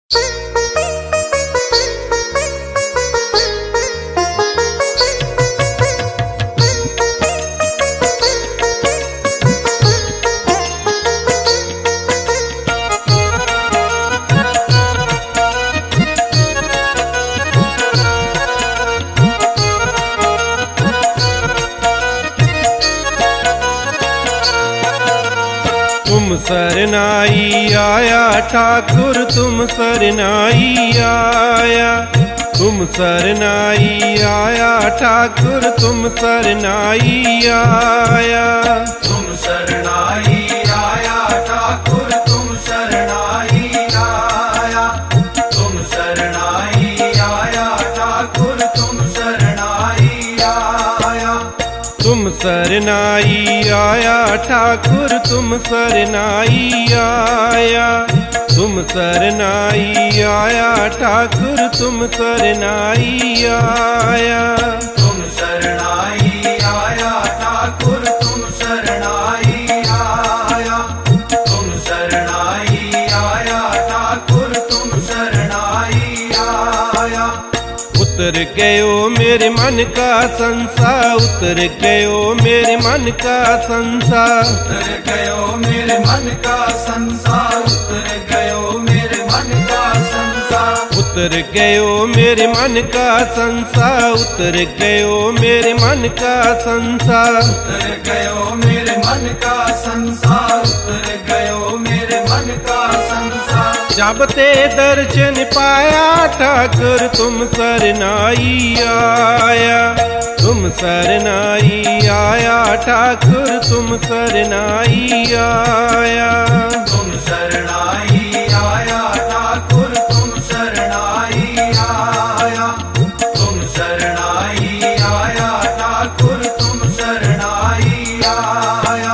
तुम सरनाई आया ठाकुर तुम सरनाई आया, तुम सरनाई आया ठाकुर तुम सरनाई आया, तुम सरनाई आया ठाकुर तुम सरनाई आया, तुम सरनाई आया ठाकुर तुम सरनाई आया, तुम सरनाई आया ठाकुर तुम सरनाई आया, तुम सरनाई आया ठाकुर तुम सरनाई आया, तुम सरनाई आया ठाकुर तुम सरनाई आया, तुम सरनाई आया ठाकुर तुम सरनाई आया। उतर गयो मेरे मन का संसार, उतर गयो मेरे मन का संसार, उतर गयो मेरे मन का संसार, उतर गयो मेरे मन का संसार, उतर गयो मेरे मन का संसार, उतर गयो मेरे मन का संसार, उतर गयो मेरे मन का संसार, उतर गयो मेरे मन का संसार। जब ते दर्शन पाया ठाकुर तुम सरनाई आया, तुम सरनाई आया ठाकुर तुम सरनाई आया, तुम सरनाई आया ठाकुर तुम सरनाई आया, तुम सरनाई आया ठाकुर तुम सरनाई आया।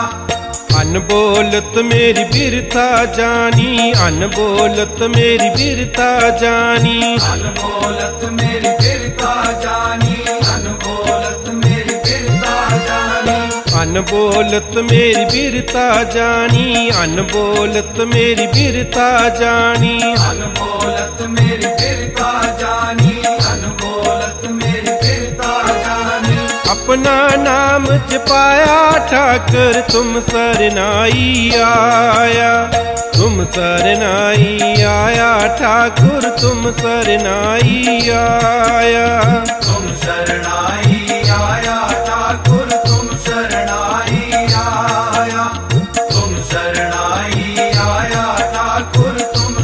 अनबोलत मेरी बिरथा जानी, अनबोलत मेरी बिरथा जानी, अनबोलत मेरी बिरथा जानी, अनबोलत मेरी बिरथा जानी, अनबोलत मेरी बिरथा जानी, अनबोलत मेरी बिरथा जानी, अनबोलत मेरी बिरथा जानी, अनबोलत मेरी बिरथा जानी। अपना नाम जपाया ठाकुर तुम सरनाई आया, तुम सरनाई आया ठाकुर तुम सरनाई आया, तुम सरनाई आया ठाकुर तुम सरनाई आया, तुम सरनाई आया ठाकुर तुम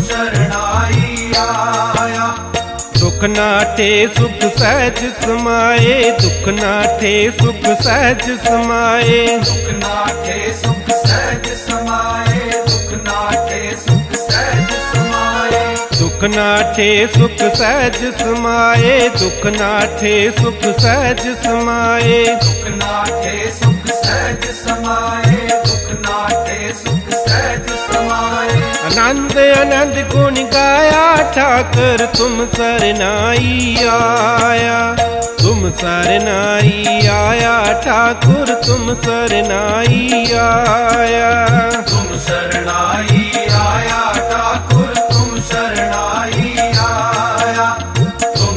सरनाई आया। दुख नाठे सुख सहज समाए, दुख नाठे सुख सहज समाए, दुख नाठे सुख सहज समाए, दुख नाठे सुख सहज समाए, दुख नाठे सुख सहज समाए, दुख नाठे सुख सहज समाए, दुख नाठे सुख सहज समाए, दुख नाठे सुख सहज समाए। आनंद आनंद गुण गाया ठाकुर तुम सरनाई आया, तुम सरनाई आया ठाकुर तुम सरनाई आया, तुम सरनाई आया ठाकुर तुम सरनाई आया, तुम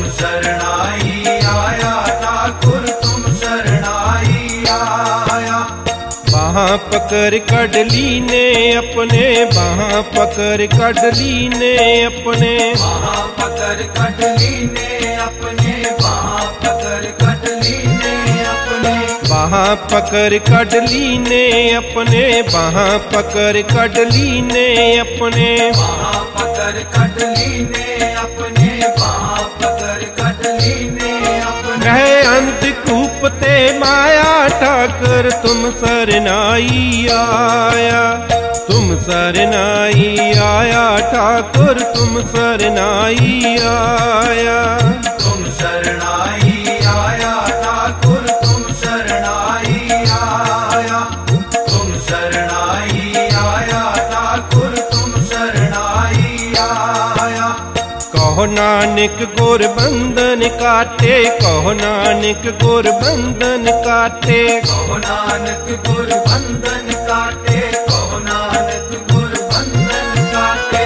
सरनाई आया ठाकुर तुम सरनाई आया। बाहाँ पकड़ कड़ली ने अपने, बाहाँ पकड़ कड़ली ने अपने, वहाँ पकड़ कटली ने अपने, वहाँ पकड़ कटली ने अपने, बाहाँ पकड़ कड़ली ने अपने, बाहाँ पकड़ कड़ली ने अपने, वहाँ पकड़ कटली ने अपने, वहाँ पकड़ कटली ने अपने। कहे अंत कूपते माया ठाकुर तुम सरनाई आया, तुम सरनाई आया ठाकुर तुम सरनाई आया, तुम सरनाई आया ठाकुर तुम सरनाई आया, तुम सरनाई आया ठाकुर तुम सरनाई आया। कहो नानक गुर बंधन काटे, कहो नानक गुर बंधन काटे, कहो नानक गुर बंधन काटे, कहो नानक गुर बंधन काटे,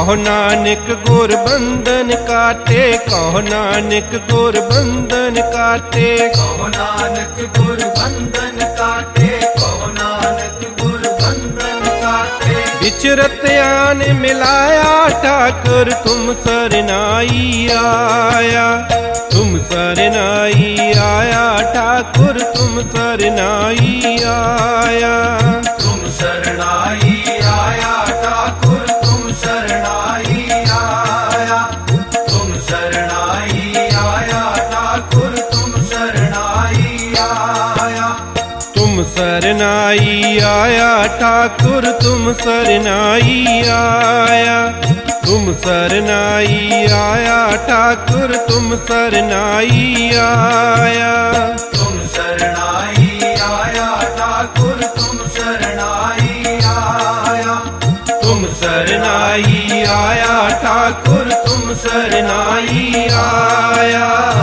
कहो नानक गुर बंधन काटे, कहो नानक गुर बंधन काटे। कहो नानक गुर बंधन काटे, कहो नानक गुर बंधन काटे। विचरत आन मिलाया ठाकुर तुम सरनाई आया, तुम सरनाई आया ठाकुर तुम सरनाई आया। तुम शरणाई आया ठाकुर तुम शरणाई आया, तुम शरणाई आया ठाकुर तुम शरणाई आया। तुम सरनाई आया ठाकुर तुम सरनाई आया, तुम सरनाई आया ठाकुर तुम सरनाई आया। तुम शरणाई आया ठाकुर तुम शरणाई आया, तुम सरनाई आया ठाकुर तुम सरनाई आया।